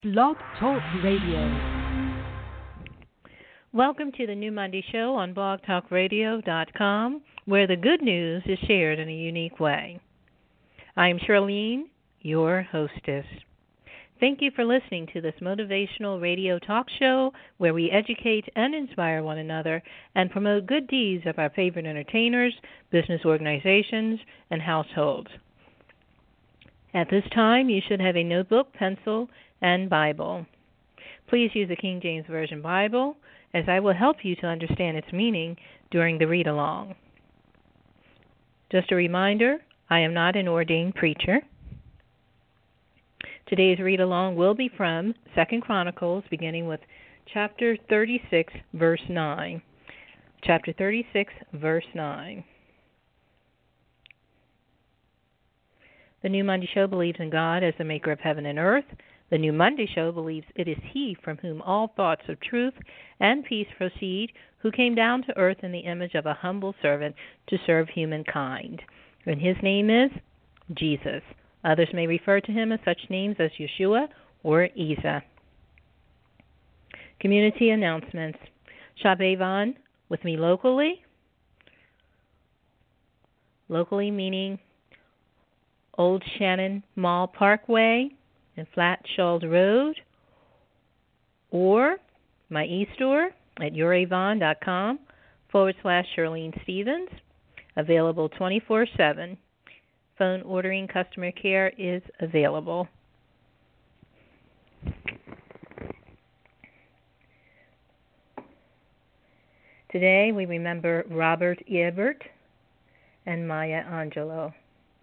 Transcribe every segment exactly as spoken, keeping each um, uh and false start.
Blog Talk Radio. Welcome to the New Monday Show on blog talk radio dot com, where the good news is shared in a unique way. I am Charlene, your hostess. Thank you for listening to this motivational radio talk show where we educate and inspire one another and promote good deeds of our favorite entertainers, business organizations, and households. At this time, you should have a notebook, pencil, and Bible. Please use the King James Version Bible, as I will help you to understand its meaning during the read-along. Just a reminder, I am not an ordained preacher. Today's read-along will be from Second Chronicles, beginning with chapter thirty-six, verse nine. Chapter thirty-six, verse nine. The New Monday Show believes in God as the maker of heaven and earth. The New Monday Show believes it is He from whom all thoughts of truth and peace proceed, who came down to earth in the image of a humble servant to serve humankind. And His name is Jesus. Others may refer to Him as such names as Yeshua or Isa. Community announcements. Shop Avon with me locally. Locally meaning Old Shannon Mall Parkway and Flat Shoals Road, or my e-store at youravon.com forward slash Charlene Stevens, available twenty-four seven. Phone ordering customer care is available. Today we remember Robert Ebert and Maya Angelou.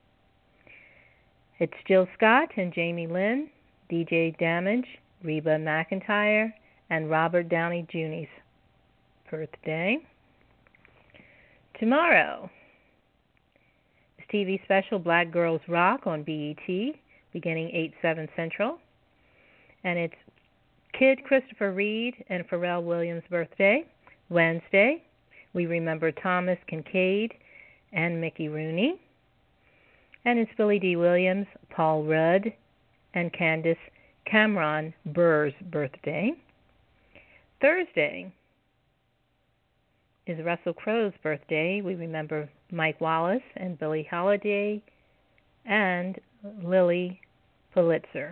It's Jill Scott and Jamie Lynn, D J Damage, Reba McEntire, and Robert Downey Junior's birthday. Tomorrow is T V special Black Girls Rock on B E T, beginning eight, seven Central. And it's Kid Christopher Reed and Pharrell Williams' birthday. Wednesday, we remember Thomas Kincaid and Mickey Rooney. And it's Billy D. Williams, Paul Rudd, and Candace Cameron Burr's birthday. Thursday is Russell Crowe's birthday. We remember Mike Wallace and Billie Holiday and Lily Pulitzer.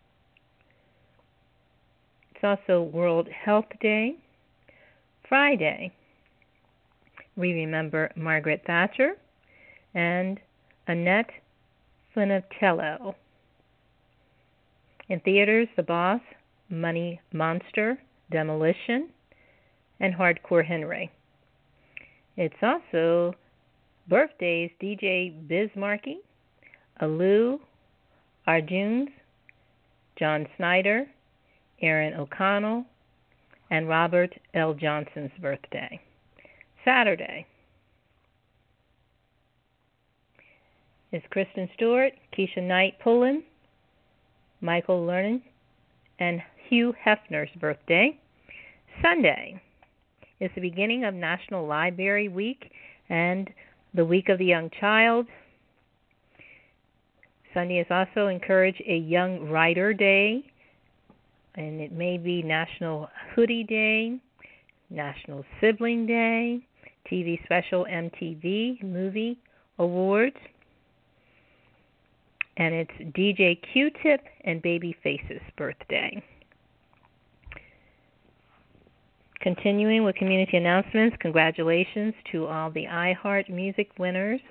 It's also World Health Day. Friday, we remember Margaret Thatcher and Annette Funicello. In theaters, The Boss, Money Monster, Demolition, and Hardcore Henry. It's also birthdays D J Biz Markie, Alu Arjuns, John Snyder, Aaron O'Connell, and Robert L. Johnson's birthday. Saturday is Kristen Stewart, Keisha Knight Pullen, Michael Lernan, and Hugh Hefner's birthday. Sunday is the beginning of National Library Week and the Week of the Young Child. Sunday is also Encourage a Young Writer Day, and it may be National Hoodie Day, National Sibling Day, T V special M T V Movie Awards, and it's D J Q-Tip and Babyface's birthday. Continuing with community announcements, congratulations to all the iHeart Music winners.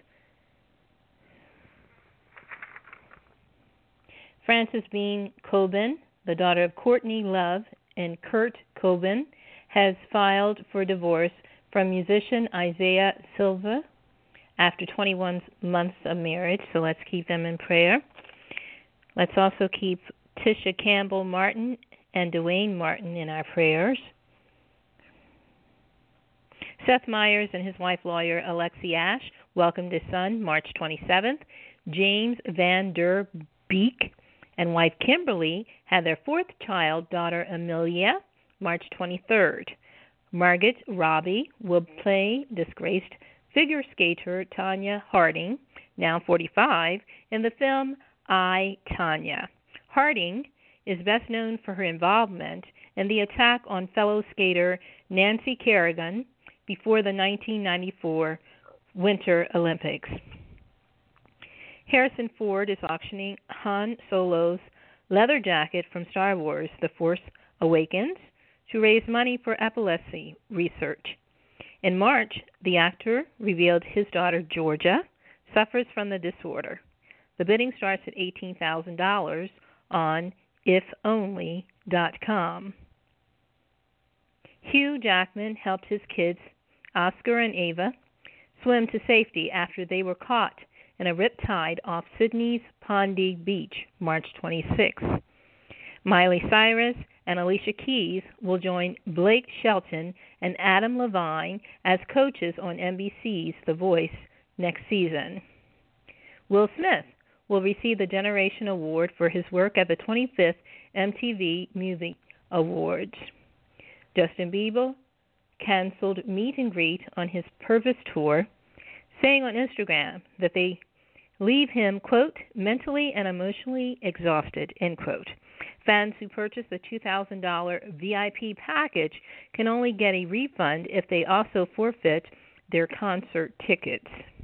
Frances Bean Coben, the daughter of Courtney Love and Kurt Coben, has filed for divorce from musician Isaiah Silva after twenty-one months of marriage, so let's keep them in prayer. Let's also keep Tisha Campbell Martin and Dwayne Martin in our prayers. Seth Meyers and his wife lawyer Alexi Ash welcomed his son March twenty-seventh. James Van Der Beek and wife Kimberly had their fourth child, daughter Amelia, March twenty-third. Margaret Robbie will play disgraced figure skater Tanya Harding, now forty-five, in the film I, Tanya. Harding is best known for her involvement in the attack on fellow skater Nancy Kerrigan before the nineteen ninety-four Winter Olympics. Harrison Ford is auctioning Han Solo's leather jacket from Star Wars: The Force Awakens to raise money for epilepsy research. In March, the actor revealed his daughter Georgia suffers from the disorder. The bidding starts at eighteen thousand dollars on if only dot com. Hugh Jackman helped his kids, Oscar and Ava, swim to safety after they were caught in a riptide off Sydney's Pondy Beach, March twenty-sixth. Miley Cyrus and Alicia Keys will join Blake Shelton and Adam Levine as coaches on N B C's The Voice next season. Will Smith will receive the Generation Award for his work at the twenty-fifth M T V Music Awards. Justin Bieber canceled meet and greet on his Purvis tour, saying on Instagram that they leave him, quote, mentally and emotionally exhausted, end quote. Fans who purchase the two thousand dollars V I P package can only get a refund if they also forfeit their concert tickets.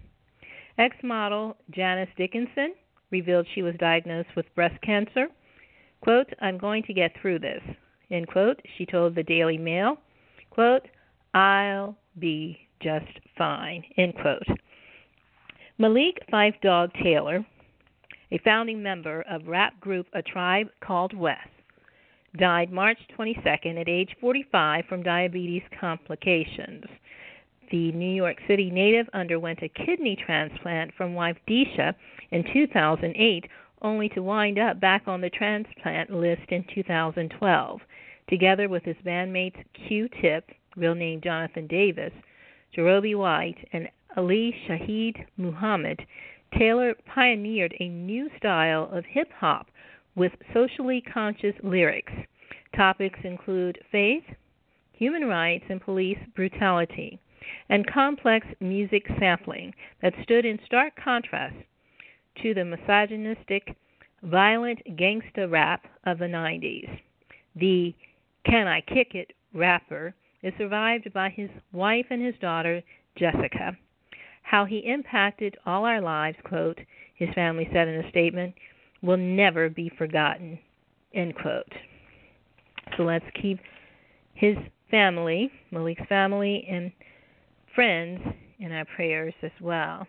Ex-model Janice Dickinson revealed she was diagnosed with breast cancer. Quote, I'm going to get through this, end quote, she told the Daily Mail. Quote, I'll be just fine, end quote. Malik Five Dog Taylor, a founding member of rap group A Tribe Called West, died March twenty-second at age forty-five from diabetes complications. The New York City native underwent a kidney transplant from wife Deisha in two thousand eight, only to wind up back on the transplant list in two thousand twelve. Together with his bandmates Q-Tip, real name Jonathan Davis, Jerobi White, and Ali Shaheed Muhammad, Taylor pioneered a new style of hip-hop with socially conscious lyrics. Topics include faith, human rights, and police brutality, and complex music sampling that stood in stark contrast to the misogynistic, violent gangsta rap of the nineties. The Can I Kick It rapper is survived by his wife and his daughter, Jessica. How he impacted all our lives, quote, his family said in a statement, will never be forgotten, end quote. So let's keep his family, Malik's family, and friends in our prayers as well.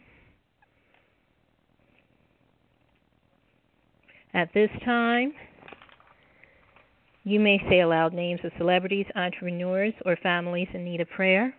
At this time, you may say aloud names of celebrities, entrepreneurs, or families in need of prayer.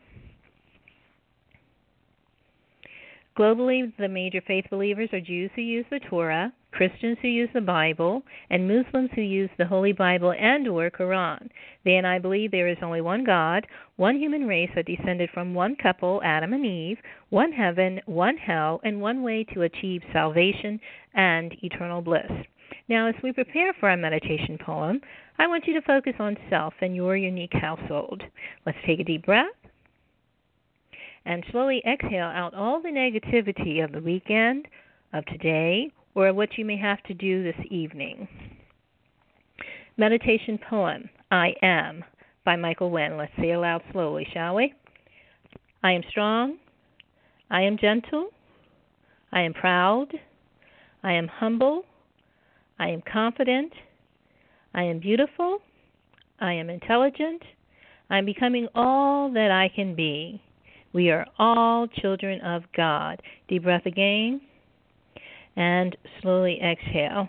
Globally, the major faith believers are Jews who use the Torah, Christians who use the Bible, and Muslims who use the Holy Bible and or Quran. They and I believe there is only one God, one human race that descended from one couple, Adam and Eve, one heaven, one hell, and one way to achieve salvation and eternal bliss. Now, as we prepare for our meditation poem, I want you to focus on self and your unique household. Let's take a deep breath and slowly exhale out all the negativity of the weekend, of today, or what you may have to do this evening. Meditation poem, I Am, by Michael Wynn. Let's say aloud slowly, shall we? I am strong. I am gentle. I am proud. I am humble. I am confident. I am beautiful. I am intelligent. I am becoming all that I can be. We are all children of God. Deep breath again, and slowly exhale.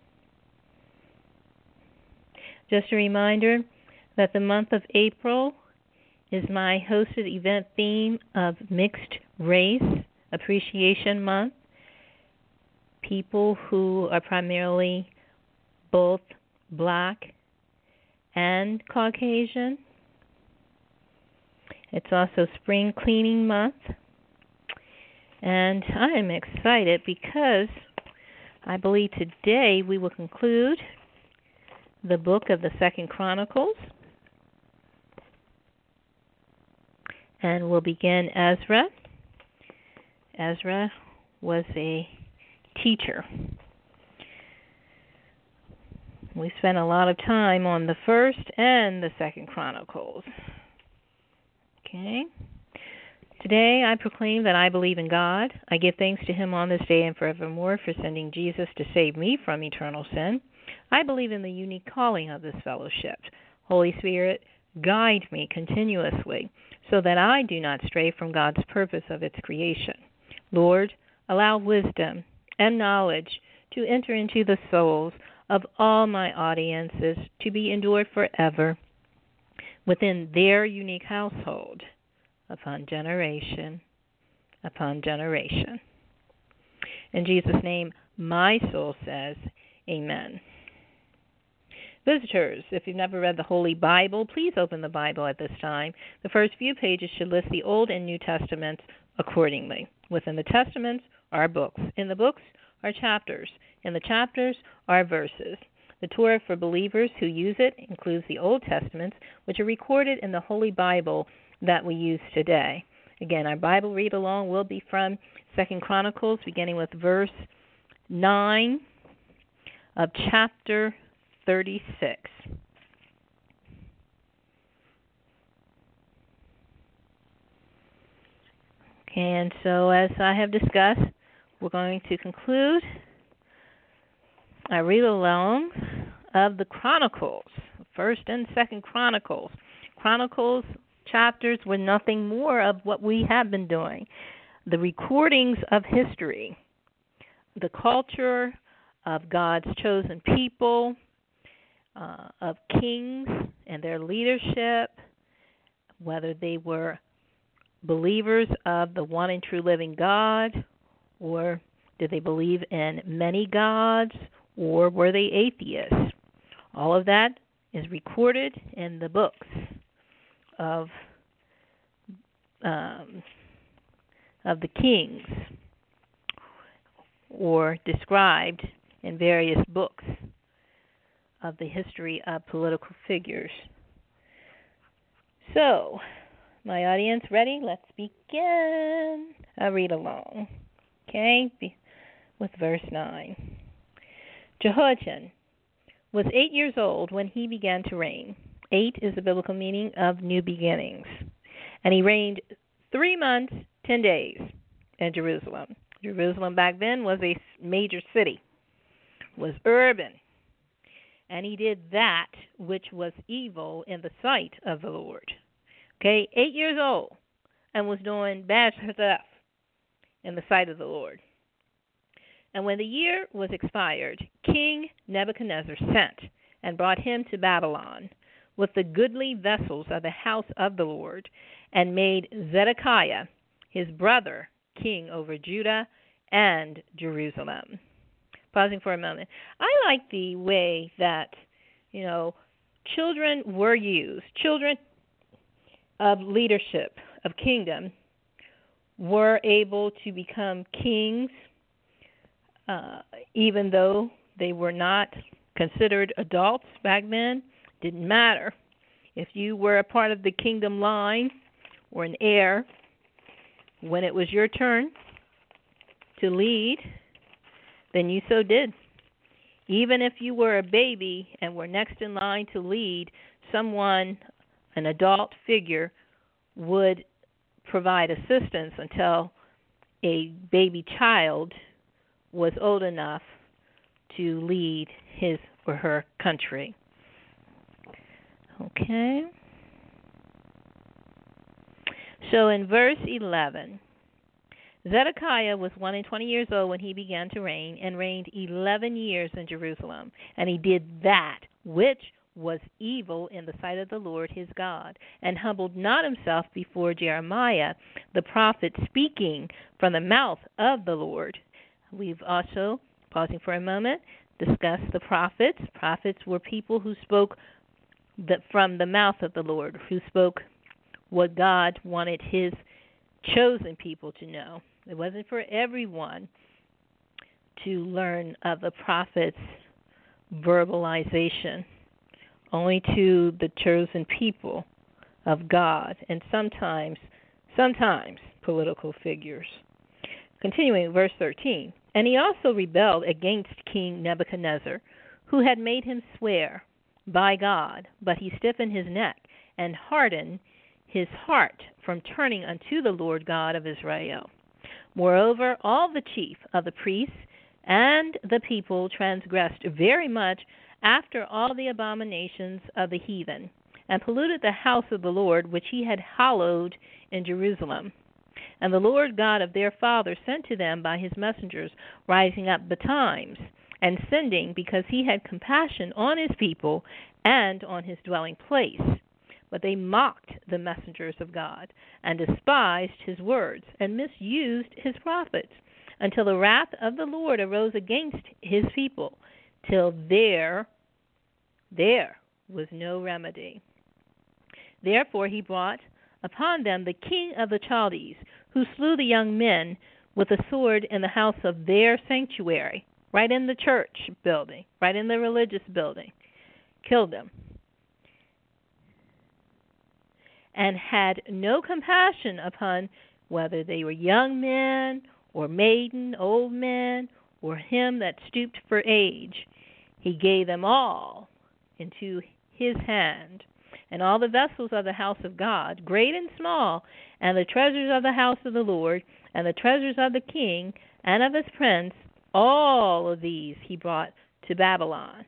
Just a reminder that the month of April is my hosted event theme of Mixed Race Appreciation Month. People who are primarily both Black and Caucasian. It's also Spring Cleaning Month. And I am excited because I believe today we will conclude the book of the Second Chronicles. And we'll begin Ezra. Ezra was a teacher. We spent a lot of time on the first and the second Chronicles. Okay. Today I proclaim that I believe in God. I give thanks to him on this day and forevermore for sending Jesus to save me from eternal sin. I believe in the unique calling of this fellowship. Holy Spirit, guide me continuously so that I do not stray from God's purpose of its creation. Lord, allow wisdom and knowledge to enter into the souls of all my audiences to be endured forever within their unique household, upon generation upon generation. In Jesus' name, my soul says, Amen. Visitors, if you've never read the Holy Bible, please open the Bible at this time. The first few pages should list the Old and New Testaments accordingly. Within the Testaments are books. In the books are chapters. In the chapters are verses. The Torah for believers who use it includes the Old Testaments, which are recorded in the Holy Bible that we use today. Again, our Bible read-along will be from Second Chronicles, beginning with verse nine of chapter thirty-six. And so, as I have discussed, we're going to conclude a read-along of the Chronicles, First and Second Chronicles. Chronicles chapters were nothing more of what we have been doing. The recordings of history, the culture of God's chosen people, uh, of kings and their leadership, whether they were believers of the one and true living God, or did they believe in many gods, or were they atheists? All of that is recorded in the books of um, of the kings, or described in various books of the history of political figures. So, my audience, ready? Let's begin a read along. Okay, with verse nine. Jehoiachin was eight years old when he began to reign. Eight is the biblical meaning of new beginnings. And he reigned three months, ten days in Jerusalem. Jerusalem back then was a major city, was urban. And he did that which was evil in the sight of the Lord. Okay, eight years old, and was doing bad stuff in the sight of the Lord. And when the year was expired, King Nebuchadnezzar sent and brought him to Babylon with the goodly vessels of the house of the Lord, and made Zedekiah, his brother, king over Judah and Jerusalem. Pausing for a moment. I like the way that, you know, children were used. Children of leadership, of kingdom, were able to become kings, uh, even though they were not considered adults back then. Didn't matter. If you were a part of the kingdom line or an heir, when it was your turn to lead, then you so did. Even if you were a baby and were next in line to lead, someone, an adult figure, would provide assistance until a baby child was old enough to lead his or her country. Okay. So in verse eleven, Zedekiah was one and twenty years old when he began to reign, and reigned eleven years in Jerusalem. And he did that which was evil in the sight of the Lord his God, and humbled not himself before Jeremiah the prophet, speaking from the mouth of the Lord. We've also, pausing for a moment, discussed the prophets. Prophets were people who spoke the, from the mouth of the Lord, who spoke what God wanted his chosen people to know. It wasn't for everyone to learn of the prophet's verbalization, only to the chosen people of God, and sometimes, sometimes political figures. Continuing, verse thirteen. And he also rebelled against King Nebuchadnezzar, who had made him swear by God, but he stiffened his neck and hardened his heart from turning unto the Lord God of Israel. Moreover, all the chief of the priests and the people transgressed very much after all the abominations of the heathen, and polluted the house of the Lord, which he had hallowed in Jerusalem. And the Lord God of their fathers sent to them by his messengers, rising up betimes, and sending, because he had compassion on his people and on his dwelling place. But they mocked the messengers of God, and despised his words, and misused his prophets, until the wrath of the Lord arose against his people, till there, there was no remedy. Therefore he brought upon them the king of the Chaldees, who slew the young men with a sword in the house of their sanctuary, right in the church building, right in the religious building, killed them, and had no compassion upon whether they were young men or maiden, old men, or him that stooped for age. He gave them all into his hand, and all the vessels of the house of God, great and small, and the treasures of the house of the Lord, and the treasures of the king and of his prince, all of these he brought to Babylon.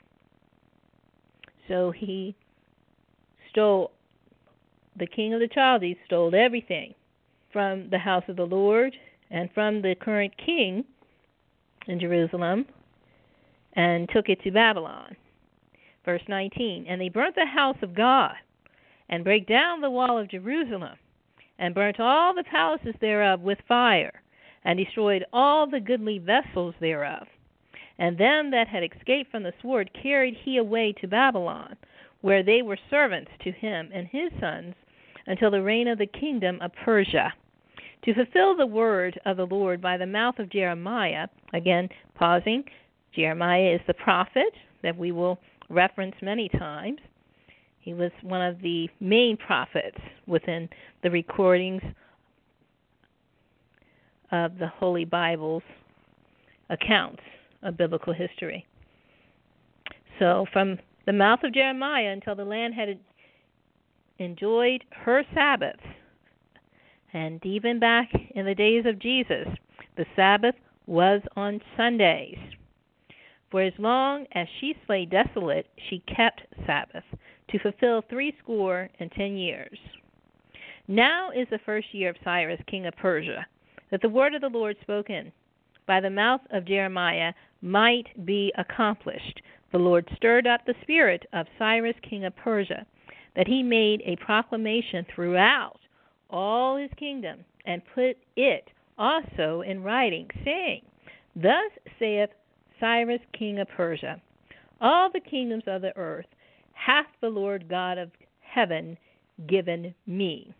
So he stole, the king of the Chaldees stole everything from the house of the Lord and from the current king in Jerusalem, and took it to Babylon. Verse nineteen, and they burnt the house of God, and brake down the wall of Jerusalem, and burnt all the palaces thereof with fire, and destroyed all the goodly vessels thereof. And them that had escaped from the sword carried he away to Babylon, where they were servants to him and his sons, until the reign of the kingdom of Persia, to fulfill the word of the Lord by the mouth of Jeremiah. Again, pausing, Jeremiah is the prophet that we will reference many times. He was one of the main prophets within the recordings of the Holy Bible's accounts of biblical history. So from the mouth of Jeremiah until the land had enjoyed her Sabbaths, and even back in the days of Jesus, the Sabbath was on Sundays. For as long as she lay desolate, she kept Sabbath, to fulfill threescore and ten years. Now is the first year of Cyrus, king of Persia, that the word of the Lord spoken by the mouth of Jeremiah might be accomplished. The Lord stirred up the spirit of Cyrus, king of Persia, that he made a proclamation throughout all his kingdom, and put it also in writing, saying, Thus saith Cyrus, king of Persia, all the kingdoms of the earth hath the Lord God of heaven given me.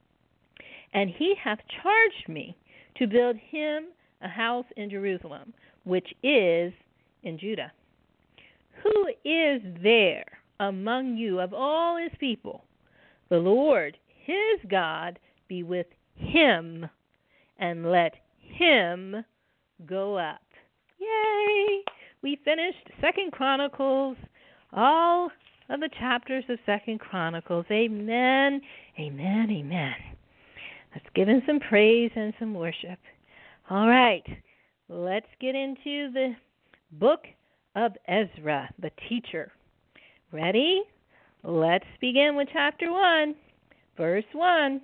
And he hath charged me to build him a house in Jerusalem, which is in Judah. Who is there among you of all his people? The Lord his God be with him, and let him go up. Yay! We finished Second Chronicles, all of the chapters of Second Chronicles. Amen, amen, amen. Let's give him some praise and some worship. All right, let's get into the book of Ezra, the teacher. Ready? Let's begin with chapter one, verse one.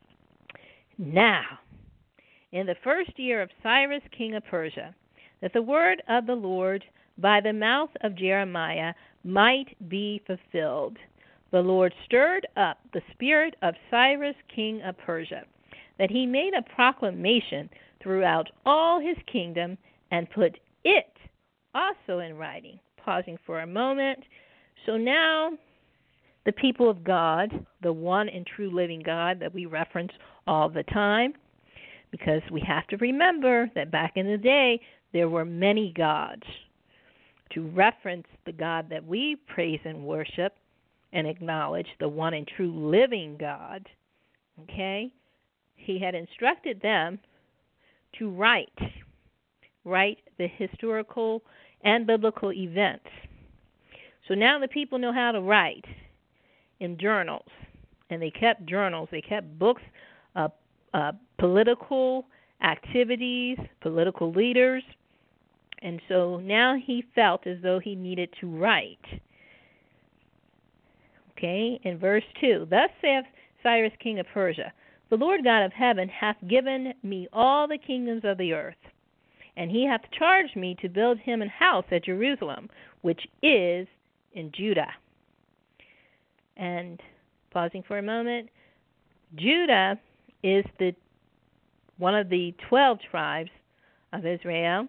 Now, in the first year of Cyrus, king of Persia, that the word of the Lord by the mouth of Jeremiah might be fulfilled, the Lord stirred up the spirit of Cyrus, king of Persia, that he made a proclamation throughout all his kingdom, and put it also in writing. Pausing for a moment. So now the people of God, the one and true living God that we reference all the time, because we have to remember that back in the day there were many gods. To reference the God that we praise and worship and acknowledge, the one and true living God, okay, he had instructed them to write, write the historical and biblical events. So now the people know how to write in journals, and they kept journals, they kept books of uh, political activities, political leaders, and so now he felt as though he needed to write. Okay, in verse two, thus saith Cyrus king of Persia, the Lord God of heaven hath given me all the kingdoms of the earth, and he hath charged me to build him an house at Jerusalem, which is in Judah. And pausing for a moment, Judah is the one of the twelve tribes of Israel.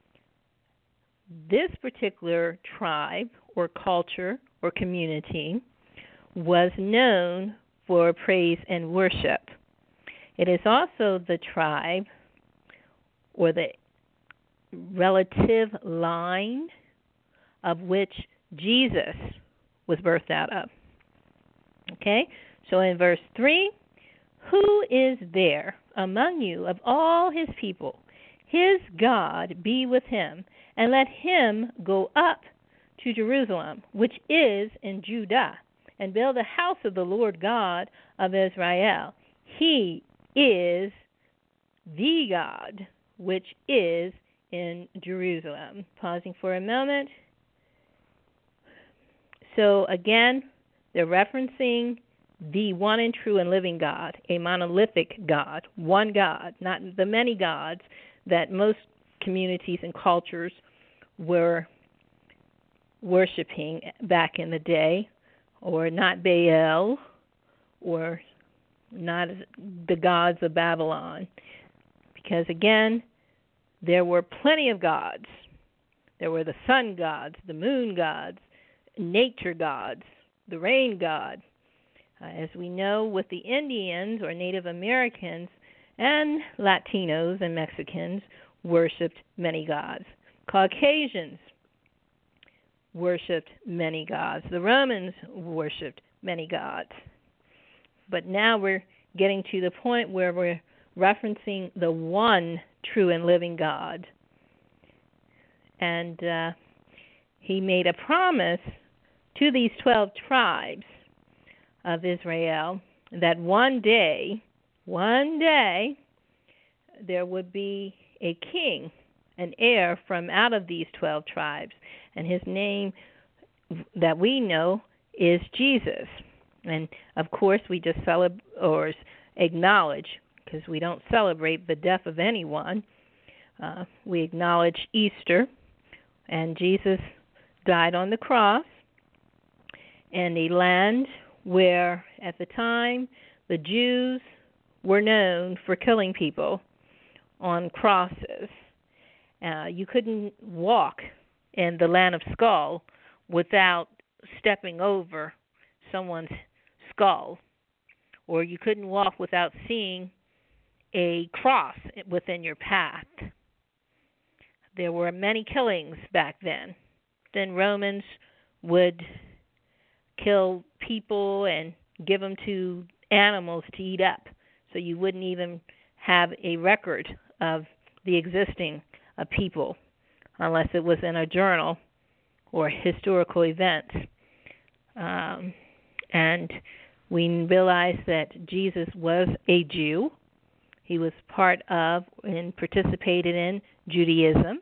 This particular tribe or culture or community was known for praise and worship. It is also the tribe or the relative line of which Jesus was birthed out of. Okay, so in verse three, who is there among you of all his people? His God be with him, and let him go up to Jerusalem, which is in Judah, and build a house of the Lord God of Israel. He is the God which is in Jerusalem. Pausing for a moment. So again, they're referencing the one and true and living God, a monolithic God, one God, not the many gods that most communities and cultures were worshiping back in the day, or not Baal, or not the gods of Babylon. Because again, there were plenty of gods. There were the sun gods, the moon gods, nature gods, the rain god. Uh, as we know, with the Indians or Native Americans and Latinos and Mexicans worshipped many gods. Caucasians worshipped many gods. The Romans worshipped many gods. But now we're getting to the point where we're referencing the one true and living God. And uh, he made a promise to these twelve tribes of Israel that one day, one day, there would be a king, an heir from out of these twelve tribes. And his name that we know is Jesus. And of course, we just celebrate or acknowledge, because we don't celebrate the death of anyone. Uh, we acknowledge Easter, and Jesus died on the cross in a land where, at the time, the Jews were known for killing people on crosses. Uh, you couldn't walk in the land of skull without stepping over someone's skull, or you couldn't walk without seeing a cross within your path. There were many killings back then. Then Romans would kill people and give them to animals to eat up, so you wouldn't even have a record of the existing of people unless it was in a journal or historical event. Um, and we realize that Jesus was a Jew. He was part of and participated in Judaism.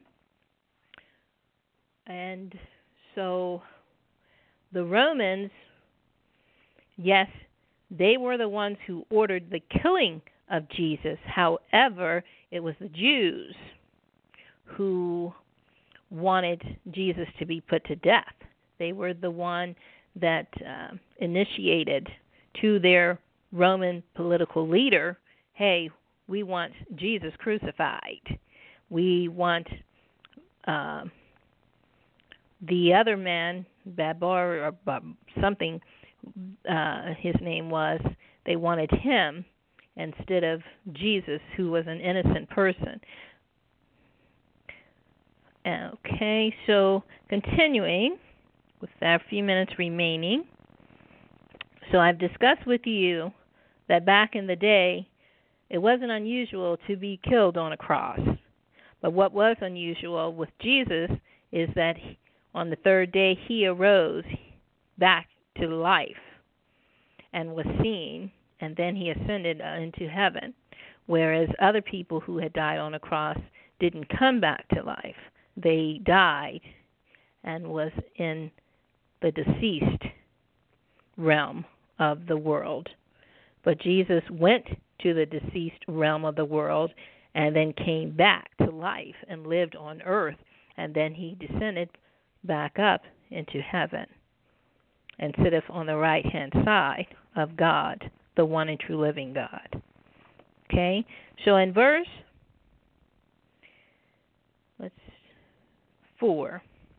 And so the Romans, yes, they were the ones who ordered the killing of Jesus. However, it was the Jews who wanted Jesus to be put to death. They were the one that uh, initiated to their Roman political leader, hey, we want Jesus crucified. We want uh, the other man, Babar or Bab, something uh, his name was, they wanted him instead of Jesus, who was an innocent person. Okay, so continuing with our few minutes remaining. So I've discussed with you that back in the day, it wasn't unusual to be killed on a cross. But what was unusual with Jesus is that he, on the third day he arose back to life and was seen, and then he ascended into heaven, whereas other people who had died on a cross didn't come back to life. They died and was in the deceased realm of the world. But Jesus went to the deceased realm of the world and then came back to life and lived on earth, and then he descended back up into heaven and sitteth on the right-hand side of God, the one and true living God. Okay? So in verse let's four,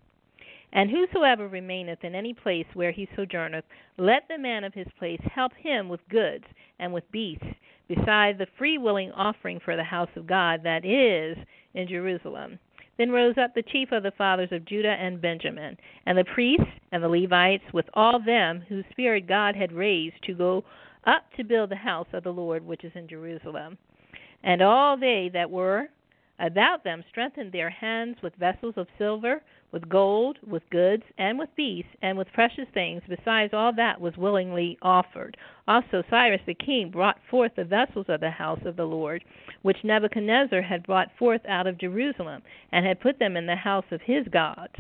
and whosoever remaineth in any place where he sojourneth, let the man of his place help him with goods and with beasts, beside the free-willing offering for the house of God that is in Jerusalem. Then rose up the chief of the fathers of Judah and Benjamin, and the priests and the Levites, with all them whose spirit God had raised to go up to build the house of the Lord which is in Jerusalem. And all they that were about them strengthened their hands with vessels of silver, with gold, with goods, and with beasts, and with precious things, besides all that was willingly offered. Also Cyrus the king brought forth the vessels of the house of the Lord, which Nebuchadnezzar had brought forth out of Jerusalem, and had put them in the house of his gods.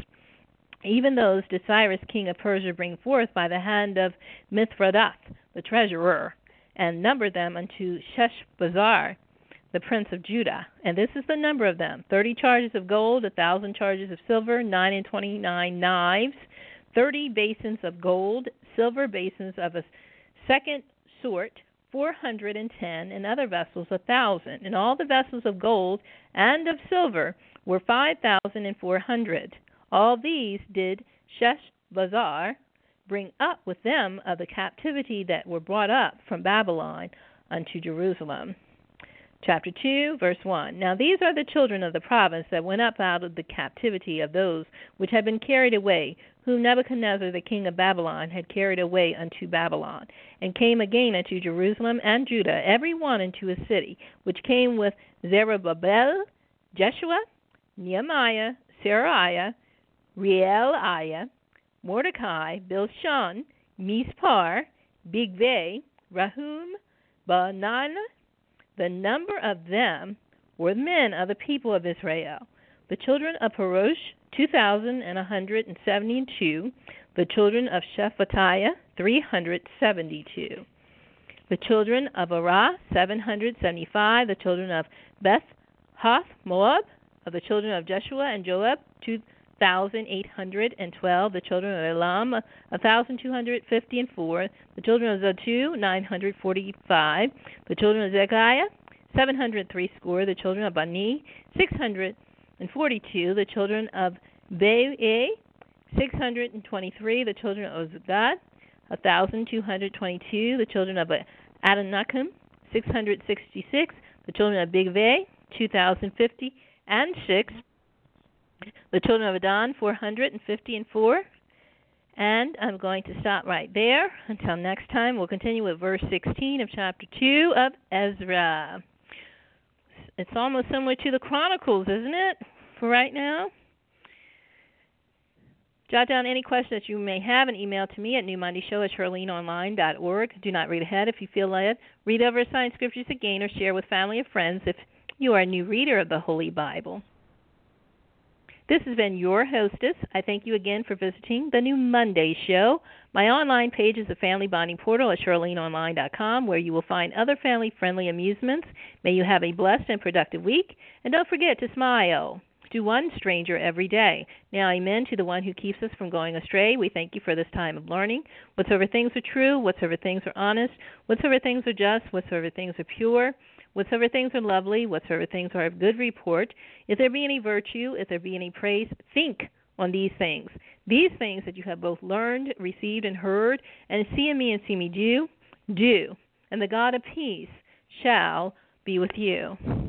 Even those did Cyrus king of Persia bring forth by the hand of Mithredath the treasurer, and numbered them unto Sheshbazzar the prince of Judah. And this is the number of them: thirty charges of gold, a thousand charges of silver, nine and twenty-nine knives, thirty basins of gold, silver basins of a second sort, four hundred and ten, and other vessels a thousand. And all the vessels of gold and of silver were five thousand and four hundred. All these did Sheshbazzar bring up with them of the captivity that were brought up from Babylon unto Jerusalem. Chapter two, verse one. Now these are the children of the province that went up out of the captivity of those which had been carried away, whom Nebuchadnezzar the king of Babylon had carried away unto Babylon, and came again unto Jerusalem and Judah, every one into his city, which came with Zerubbabel, Jeshua, Nehemiah, Seraiah, Reelaiah, Mordecai, Bilshan, Mispar, Bigvai, Rahum, Baanah. The number of them were men of the people of Israel. The children of Parosh, two thousand and a hundred and seventy-two. The children of Shephatiah, three hundred seventy-two. The children of Arah, seven hundred seventy-five. The children of Beth Hoth Moab, of the children of Jeshua and Joab, two thousand eight hundred and twelve. The children of Elam, one thousand two hundred fifty and four. The children of Zatu, nine hundred forty-five. The children of Zekiah, seven hundred three score. The children of Bani, six hundred forty-two. The children of Be'eh, six hundred twenty-three. The children of Zagad, one thousand two hundred twenty-two. The children of Adonachim, six hundred sixty-six. The children of Bigvai, two thousand fifty and six. The children of Adon, four hundred fifty and four. And I'm going to stop right there. Until next time, we'll continue with verse sixteen of chapter two of Ezra. It's almost similar to the Chronicles, isn't it, for right now? Jot down any questions that you may have and email to me at new monday show at shirlene online dot org. Do not read ahead if you feel led. Read over assigned scriptures again or share with family or friends if you are a new reader of the Holy Bible. This has been your hostess. I thank you again for visiting the New Monday Show. My online page is the Family Bonding Portal at shirlene online dot com, where you will find other family-friendly amusements. May you have a blessed and productive week. And don't forget to smile to one stranger every day. Now, amen to the one who keeps us from going astray. We thank you for this time of learning. Whatsoever things are true, whatsoever things are honest, whatsoever things are just, whatsoever things are pure, whatsoever things are lovely, whatsoever things are of good report, if there be any virtue, if there be any praise, think on these things. These things that you have both learned, received, and heard, and see in me and see me do, do. And the God of peace shall be with you.